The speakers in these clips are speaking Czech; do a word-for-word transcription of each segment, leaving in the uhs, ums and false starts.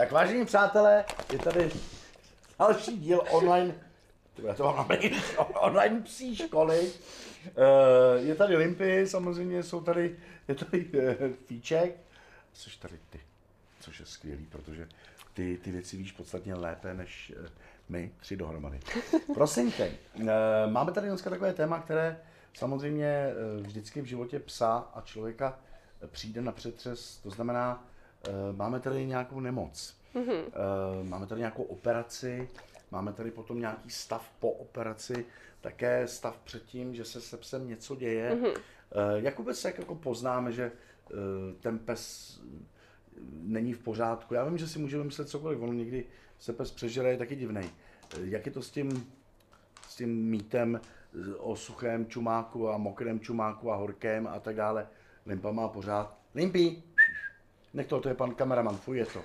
Tak vážení přátelé, je tady další díl online, já to mám na mail, online psí školy. Je tady Limpy, samozřejmě jsou tady, je tady Fíček, což tady ty, což je skvělý, protože ty, ty věci víš podstatně lépe než my tři dohromady. Prosím tě, máme tady dneska takové téma, které samozřejmě vždycky v životě psa a člověka přijde na přetřes, to znamená, máme tady nějakou nemoc, mm-hmm. máme tady nějakou operaci, máme tady potom nějaký stav po operaci, také stav předtím, že se se psem něco děje. Mm-hmm. Jak vůbec jak jako poznáme, že ten pes není v pořádku? Já vím, že si můžeme myslet cokoliv, on někdy se pes přežere, je taky divnej. Jak je to s tím, s tím mýtem o suchém čumáku a mokrém čumáku a horkém a tak dále? Limpa má pořád. Limpy! Nech to, to je pan kameraman, fuj je to.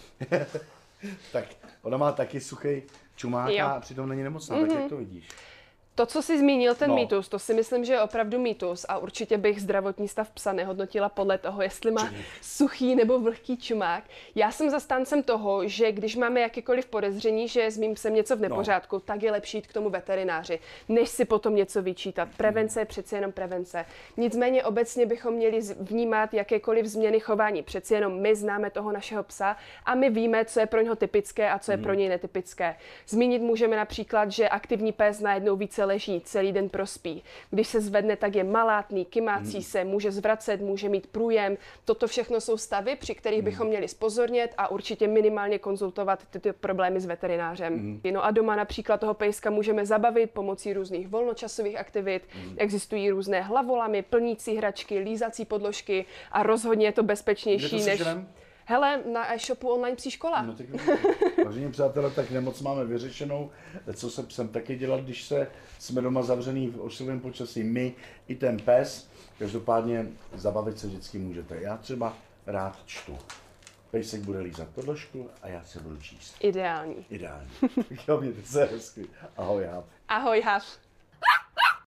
Tak ona má taky suchý čumák a přitom není nemocná, mm-hmm. tak jak to vidíš? To, co jsi zmínil, ten no. mýtus, to si myslím, že je opravdu mýtus a určitě bych zdravotní stav psa nehodnotila podle toho, jestli má suchý nebo vlhký čumák. Já jsem zastáncem toho, že když máme jakékoliv podezření, že je s mým psem něco v nepořádku, no. tak je lepší jít k tomu veterináři, než si potom něco vyčítat. Prevence je přeci jenom prevence. Nicméně obecně bychom měli vnímat jakékoliv změny chování. Přeci jenom my známe toho našeho psa a my víme, co je pro něho typické a co je pro něj netypické. Zmínit můžeme například, že aktivní pes najednou více leží, celý den prospí. Když se zvedne, tak je malátný, kymácí se, může zvracet, může mít průjem. Toto všechno jsou stavy, při kterých bychom měli zpozornět a určitě minimálně konzultovat tyto problémy s veterinářem. Mm. No a doma například toho pejska můžeme zabavit pomocí různých volnočasových aktivit. Mm. Existují různé hlavolamy, plnící hračky, lízací podložky a rozhodně je to bezpečnější než... Hele, na e-shopu online psí škola. No tak, vážení přátelé, tak nemoc máme vyřešenou. Co se psem taky dělat, když se jsme doma zavřený v ošklivém počasí, my i ten pes. Každopádně zabavit se vždycky můžete. Já třeba rád čtu. Pejsek bude lízat podložku a já se budu číst. Ideální. Ideální. Jo, mějte se hezky. Ahoj, Hav. Ahoj, Hav.